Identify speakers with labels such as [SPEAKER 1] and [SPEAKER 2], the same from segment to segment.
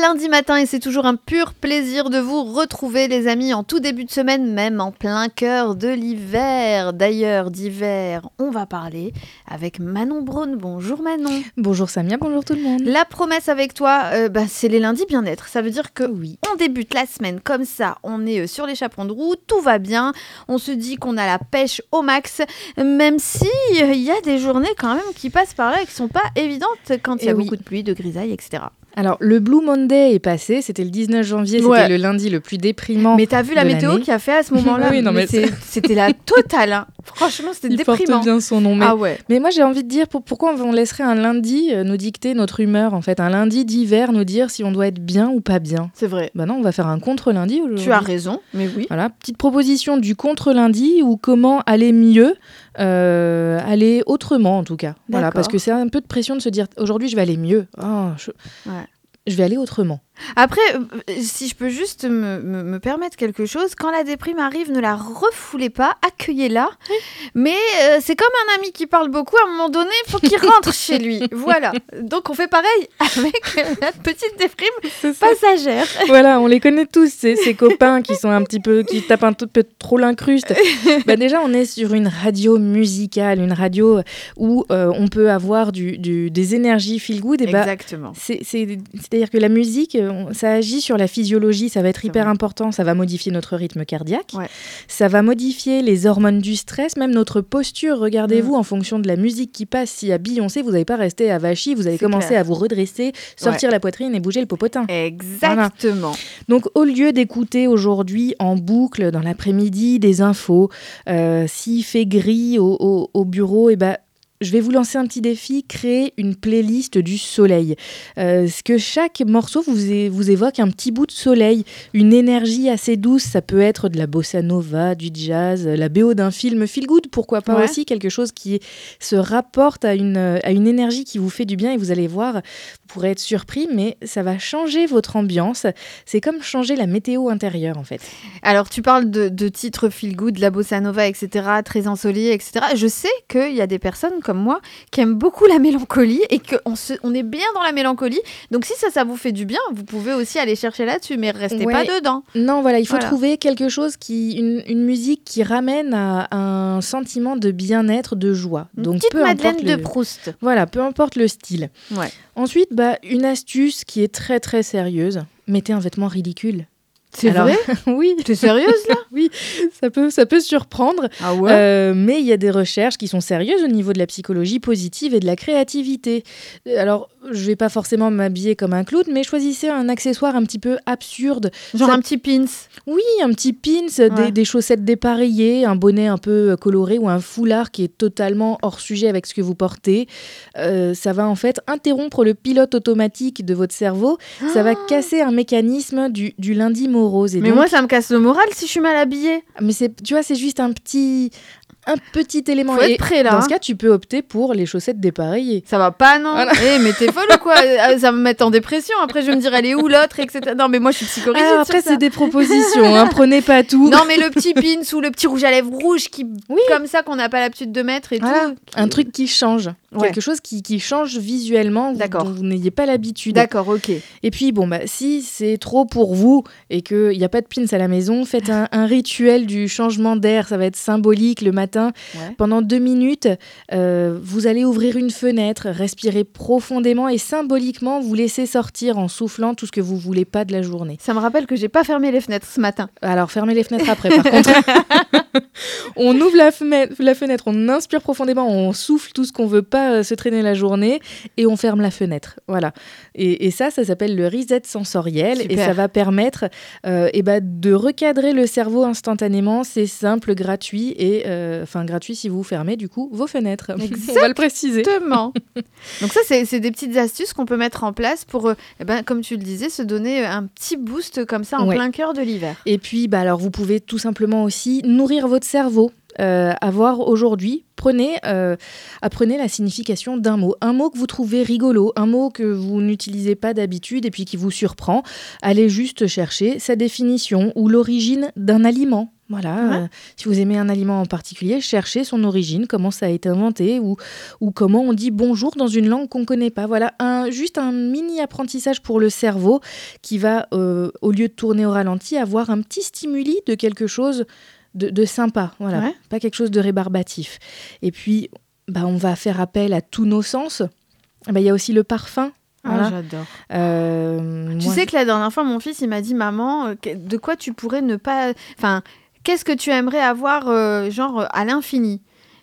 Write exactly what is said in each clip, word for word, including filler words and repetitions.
[SPEAKER 1] lundi matin et c'est toujours un pur plaisir de vous retrouver les amis en tout début de semaine, même en plein cœur de l'hiver. D'ailleurs, d'hiver, on va parler avec Manon Braun. Bonjour Manon.
[SPEAKER 2] Bonjour Samia, bonjour tout le monde.
[SPEAKER 1] La promesse avec toi, euh, bah, c'est les lundis bien-être. Ça veut dire que
[SPEAKER 2] oui.
[SPEAKER 1] On débute la semaine comme ça, on est sur les chapeaux de roue, tout va bien. On se dit qu'on a la pêche au max, même si il euh, y a des journées quand même qui passent par là et qui sont pas évidentes quand il y a et beaucoup oui. de pluie, de grisaille, et cetera.
[SPEAKER 2] Alors, le Blue Monday est passé, c'était le dix-neuf janvier, ouais. C'était le lundi le plus déprimant.
[SPEAKER 1] Mais t'as vu la météo qu'il a fait à ce moment-là?
[SPEAKER 2] Oui, non, mais, mais
[SPEAKER 1] c'était la totale. Hein. Franchement, c'était
[SPEAKER 2] Il
[SPEAKER 1] déprimant.
[SPEAKER 2] Il porte bien son nom. Mais,
[SPEAKER 1] ah ouais.
[SPEAKER 2] mais moi, j'ai envie de dire, pour, pourquoi on laisserait un lundi euh, nous dicter notre humeur, en fait? Un lundi d'hiver nous dire si on doit être bien ou pas bien.
[SPEAKER 1] C'est vrai.
[SPEAKER 2] Bah non, on va faire un contre-lundi aujourd'hui.
[SPEAKER 1] Tu as raison, mais oui.
[SPEAKER 2] Voilà, petite proposition du contre-lundi ou comment aller mieux, euh, aller autrement en tout cas. Voilà, parce que c'est un peu de pression de se dire aujourd'hui, je vais aller mieux. Oh, je... Ouais. Je vais aller autrement.
[SPEAKER 1] Après, si je peux juste me, me, me permettre quelque chose, quand la déprime arrive, ne la refoulez pas, accueillez-la. Oui. Mais euh, c'est comme un ami qui parle beaucoup, à un moment donné, il faut qu'il rentre chez lui. Voilà. Donc on fait pareil avec la petite déprime passagère.
[SPEAKER 2] Voilà, on les connaît tous, ces, ces copains qui sont un petit peu, qui tapent un tout peu trop l'incruste. Bah déjà, on est sur une radio musicale, une radio où euh, on peut avoir du, du, des énergies feel good. Et
[SPEAKER 1] Exactement.
[SPEAKER 2] Bah, c'est, c'est, c'est-à-dire que la musique, ça agit sur la physiologie, ça va être c'est hyper vrai. important, ça va modifier notre rythme cardiaque, ouais. ça va modifier les hormones du stress, même notre posture. Regardez-vous mmh. en fonction de la musique qui passe, si à Beyoncé, vous n'allez pas rester avachi, vous allez c'est commencer clair. à vous redresser, sortir ouais. la poitrine et bouger le popotin.
[SPEAKER 1] Exactement.
[SPEAKER 2] Voilà. Donc au lieu d'écouter aujourd'hui en boucle dans l'après-midi des infos, euh, s'il fait gris au, au, au bureau, et ben je vais vous lancer un petit défi, créer une playlist du soleil. Euh, ce que chaque morceau vous, é- vous évoque un petit bout de soleil, une énergie assez douce. Ça peut être de la bossa nova, du jazz, la B O d'un film feel good, pourquoi pas ouais. aussi quelque chose qui se rapporte à une, à une énergie qui vous fait du bien. Et vous allez voir, vous pourrez être surpris, mais ça va changer votre ambiance. C'est comme changer la météo intérieure, en fait.
[SPEAKER 1] Alors, tu parles de, de titres feel good, de la bossa nova, et cetera, très ensoleillé, et cetera. Je sais qu'il y a des personnes comme moi qui aiment beaucoup la mélancolie et qu'on se, on est bien dans la mélancolie. Donc si ça, ça vous fait du bien, vous pouvez aussi aller chercher là-dessus, mais restez ouais. pas dedans.
[SPEAKER 2] Non, voilà, il faut voilà. trouver quelque chose, qui, une, une musique qui ramène à un sentiment de bien-être, de joie.
[SPEAKER 1] Une
[SPEAKER 2] Donc,
[SPEAKER 1] petite
[SPEAKER 2] peu
[SPEAKER 1] Madeleine
[SPEAKER 2] importe
[SPEAKER 1] de
[SPEAKER 2] le,
[SPEAKER 1] Proust.
[SPEAKER 2] Voilà, peu importe le style.
[SPEAKER 1] Ouais.
[SPEAKER 2] Ensuite, bah, une astuce qui est très très sérieuse, mettez un vêtement ridicule.
[SPEAKER 1] C'est Alors, vrai?
[SPEAKER 2] Oui.
[SPEAKER 1] T'es sérieuse là?
[SPEAKER 2] Oui, ça peut, ça peut surprendre.
[SPEAKER 1] Ah ouais?
[SPEAKER 2] Euh, mais il y a des recherches qui sont sérieuses au niveau de la psychologie positive et de la créativité. Alors, je ne vais pas forcément m'habiller comme un clown, mais choisissez un accessoire un petit peu absurde.
[SPEAKER 1] Genre
[SPEAKER 2] ça...
[SPEAKER 1] un petit pins?
[SPEAKER 2] Oui, un petit pins, ouais. des, des chaussettes dépareillées, un bonnet un peu coloré ou un foulard qui est totalement hors sujet avec ce que vous portez. Euh, ça va en fait interrompre le pilote automatique de votre cerveau. Ah. Ça va casser un mécanisme du, du lundi morose. Et
[SPEAKER 1] mais
[SPEAKER 2] donc...
[SPEAKER 1] moi, ça me casse le moral si je suis mal habillée.
[SPEAKER 2] Mais c'est, tu vois, c'est juste un petit... un petit élément.
[SPEAKER 1] Faut être prêt, là.
[SPEAKER 2] Dans
[SPEAKER 1] hein.
[SPEAKER 2] ce cas, tu peux opter pour les chaussettes dépareillées.
[SPEAKER 1] Ça va pas, non?
[SPEAKER 2] Voilà.
[SPEAKER 1] Eh, mais t'es folle ou quoi? Ça va me mettre en dépression. Après, je vais me dire, elle est où l'autre, et cetera. Non, mais moi, je suis psychorigide.
[SPEAKER 2] Alors après,
[SPEAKER 1] sur ça.
[SPEAKER 2] c'est des propositions. Hein, prenez pas tout.
[SPEAKER 1] Non, mais le petit pins ou le petit rouge à lèvres rouge, qui, oui. comme ça, qu'on n'a pas l'habitude de mettre et
[SPEAKER 2] voilà.
[SPEAKER 1] tout.
[SPEAKER 2] Qui... Un truc qui change. Ouais. Quelque chose qui, qui change visuellement,
[SPEAKER 1] D'accord.
[SPEAKER 2] dont vous n'ayez pas l'habitude.
[SPEAKER 1] D'accord, ok.
[SPEAKER 2] Et puis, bon, bah, si c'est trop pour vous et qu'il n'y a pas de pins à la maison, faites un, un rituel du changement d'air. Ça va être symbolique le matin. Ouais. Pendant deux minutes, euh, vous allez ouvrir une fenêtre, respirer profondément et symboliquement vous laisser sortir en soufflant tout ce que vous ne voulez pas de la journée.
[SPEAKER 1] Ça me rappelle que je n'ai pas fermé les fenêtres ce matin.
[SPEAKER 2] Alors, fermez les fenêtres après, par contre. On ouvre la fenêtre, la fenêtre, on inspire profondément, on souffle tout ce qu'on ne veut pas euh, se traîner la journée et on ferme la fenêtre. Voilà. Et, et ça, ça s'appelle le reset sensoriel. Super. Et ça va permettre euh, et bah, de recadrer le cerveau instantanément. C'est simple, gratuit et enfin euh, gratuit si vous fermez du coup vos fenêtres.
[SPEAKER 1] Exactement.
[SPEAKER 2] On va le préciser.
[SPEAKER 1] Exactement. Donc ça, c'est, c'est des petites astuces qu'on peut mettre en place pour, euh, eh ben, comme tu le disais, se donner un petit boost comme ça en ouais. plein cœur de l'hiver.
[SPEAKER 2] Et puis, bah, alors, vous pouvez tout simplement aussi nourrir votre cerveau. Euh, avoir aujourd'hui, prenez, euh, apprenez la signification d'un mot. Un mot que vous trouvez rigolo, un mot que vous n'utilisez pas d'habitude et puis qui vous surprend. Allez juste chercher sa définition ou l'origine d'un aliment. Voilà,
[SPEAKER 1] Ouais.
[SPEAKER 2] euh, si vous aimez un aliment en particulier, cherchez son origine, comment ça a été inventé ou, ou comment on dit bonjour dans une langue qu'on ne connaît pas. Voilà, un, juste un mini apprentissage pour le cerveau qui va, euh, au lieu de tourner au ralenti, avoir un petit stimuli de quelque chose de, de sympa. Voilà,
[SPEAKER 1] Ouais.
[SPEAKER 2] pas quelque chose de rébarbatif. Et puis, bah, on va faire appel à tous nos sens. Bah, il y a aussi le parfum.
[SPEAKER 1] Ah,
[SPEAKER 2] Voilà.
[SPEAKER 1] j'adore.
[SPEAKER 2] Euh,
[SPEAKER 1] Tu
[SPEAKER 2] moi,
[SPEAKER 1] sais que la dernière fois, mon fils, il m'a dit, maman, euh, que- de quoi tu pourrais ne pas... Enfin, qu'est-ce que tu aimerais avoir, euh, genre, euh, à l'infini?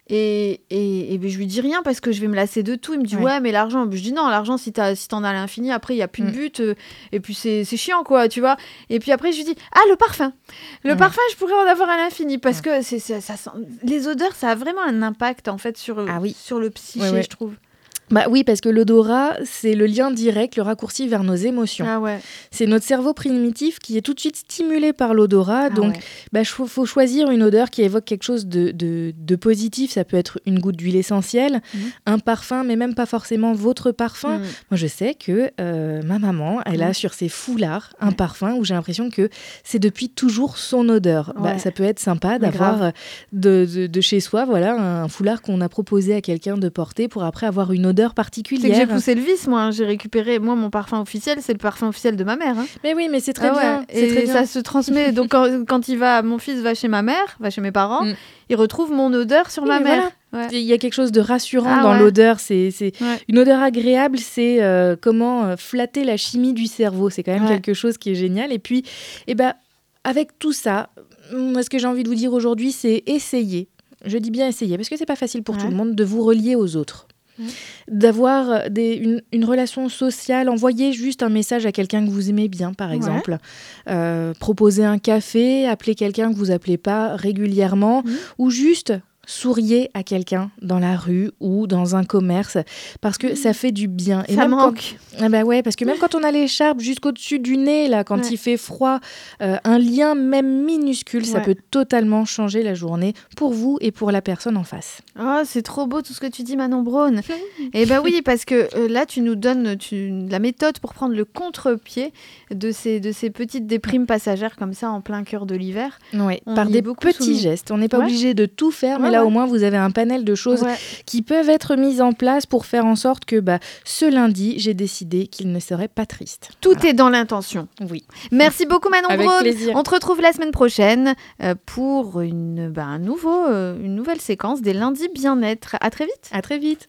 [SPEAKER 1] Et, et, et ben, je lui dis rien parce que je vais me lasser de tout. Il me dit, ouais,
[SPEAKER 2] Ouais.
[SPEAKER 1] mais l'argent. Je dis, non, l'argent, si, t'as, si t'en as à l'infini, après, il n'y a plus de
[SPEAKER 2] Mm.
[SPEAKER 1] but. euh, et puis, c'est, c'est chiant, quoi, tu vois. Et puis après, je lui dis, ah, le parfum. Le
[SPEAKER 2] Ouais.
[SPEAKER 1] parfum, je pourrais en avoir à l'infini parce
[SPEAKER 2] Ouais.
[SPEAKER 1] que c'est, c'est- ça sent... les odeurs, ça a vraiment un impact, en fait, sur,
[SPEAKER 2] Ah oui.
[SPEAKER 1] sur le psyché,
[SPEAKER 2] Ouais, ouais.
[SPEAKER 1] je trouve.
[SPEAKER 2] Bah oui, parce que l'odorat, c'est le lien direct, le raccourci vers nos émotions.
[SPEAKER 1] Ah ouais.
[SPEAKER 2] C'est notre cerveau primitif qui est tout de suite stimulé par l'odorat.
[SPEAKER 1] Ah
[SPEAKER 2] donc,
[SPEAKER 1] ouais.
[SPEAKER 2] il faut, faut choisir une odeur qui évoque quelque chose de, de, de positif. Ça peut être une goutte d'huile essentielle,
[SPEAKER 1] Mhm.
[SPEAKER 2] un parfum, mais même pas forcément votre parfum.
[SPEAKER 1] Mm.
[SPEAKER 2] Moi, je sais que euh, ma maman, elle
[SPEAKER 1] Ouais.
[SPEAKER 2] a sur ses foulards un
[SPEAKER 1] Ouais.
[SPEAKER 2] parfum où j'ai l'impression que c'est depuis toujours son odeur. Bah,
[SPEAKER 1] Ouais.
[SPEAKER 2] ça peut être sympa
[SPEAKER 1] Mais
[SPEAKER 2] d'avoir
[SPEAKER 1] grave.
[SPEAKER 2] euh, de, de, de chez soi voilà, un foulard qu'on a proposé à quelqu'un de porter pour après avoir une odeur
[SPEAKER 1] C'est que
[SPEAKER 2] particulière.
[SPEAKER 1] j'ai poussé le vice, moi. hein. J'ai récupéré, moi, mon parfum officiel, c'est le parfum officiel de ma mère. hein.
[SPEAKER 2] Mais oui, mais c'est très
[SPEAKER 1] Ah ouais.
[SPEAKER 2] bien. C'est
[SPEAKER 1] Et
[SPEAKER 2] très bien.
[SPEAKER 1] ça se transmet. Donc, quand, quand il va, mon fils va chez ma mère, va chez mes parents,
[SPEAKER 2] Mm.
[SPEAKER 1] il retrouve mon odeur sur
[SPEAKER 2] Oui,
[SPEAKER 1] ma
[SPEAKER 2] mais
[SPEAKER 1] mère. Ouais.
[SPEAKER 2] Il y a quelque chose de rassurant
[SPEAKER 1] Ah
[SPEAKER 2] dans
[SPEAKER 1] ouais.
[SPEAKER 2] l'odeur. C'est, c'est...
[SPEAKER 1] Ouais.
[SPEAKER 2] Une odeur agréable, c'est euh, comment euh, flatter la chimie du cerveau. C'est quand même
[SPEAKER 1] Ouais.
[SPEAKER 2] quelque chose qui est génial. Et puis, eh ben, avec tout ça, moi, ce que j'ai envie de vous dire aujourd'hui, c'est essayer. Je dis bien essayer, parce que c'est pas facile pour
[SPEAKER 1] Ouais.
[SPEAKER 2] tout le monde de vous relier aux autres.
[SPEAKER 1] Ouais.
[SPEAKER 2] D'avoir des, une, une relation sociale, envoyer juste un message à quelqu'un que vous aimez bien, par
[SPEAKER 1] Ouais.
[SPEAKER 2] exemple. Euh, proposer un café, appeler quelqu'un que vous appelez pas régulièrement,
[SPEAKER 1] Mhm.
[SPEAKER 2] ou juste souriez à quelqu'un dans la rue ou dans un commerce, parce que ça fait du bien.
[SPEAKER 1] Ça
[SPEAKER 2] même
[SPEAKER 1] manque.
[SPEAKER 2] Quand... Ah bah ouais, parce que même quand on a l'écharpe jusqu'au-dessus du nez, là, quand
[SPEAKER 1] Ouais.
[SPEAKER 2] il fait froid, euh, un lien même minuscule, ça
[SPEAKER 1] Ouais.
[SPEAKER 2] peut totalement changer la journée pour vous et pour la personne en face.
[SPEAKER 1] Oh, c'est trop beau tout ce que tu dis, Manon Braun. Eh ben oui, parce que euh, là, tu nous donnes tu, la méthode pour prendre le contre-pied de ces, de ces petites déprimes passagères comme ça en plein cœur de l'hiver.
[SPEAKER 2] Ouais,
[SPEAKER 1] On
[SPEAKER 2] par
[SPEAKER 1] y est
[SPEAKER 2] des
[SPEAKER 1] beaucoup
[SPEAKER 2] petits
[SPEAKER 1] soumis.
[SPEAKER 2] gestes. On n'est pas
[SPEAKER 1] Ouais.
[SPEAKER 2] obligé de tout faire, mais
[SPEAKER 1] Ouais,
[SPEAKER 2] là
[SPEAKER 1] ouais.
[SPEAKER 2] au moins vous avez un panel de choses
[SPEAKER 1] Ouais.
[SPEAKER 2] qui peuvent être mises en place pour faire en sorte que bah, ce lundi, j'ai décidé qu'il ne serait pas triste.
[SPEAKER 1] Tout
[SPEAKER 2] Voilà.
[SPEAKER 1] est dans l'intention.
[SPEAKER 2] Oui.
[SPEAKER 1] Merci beaucoup Manon
[SPEAKER 2] Avec
[SPEAKER 1] Braun.
[SPEAKER 2] plaisir.
[SPEAKER 1] On te retrouve la semaine prochaine euh, pour une, bah, un nouveau, euh, une nouvelle séquence des lundis bien-être. À très vite.
[SPEAKER 2] À très vite.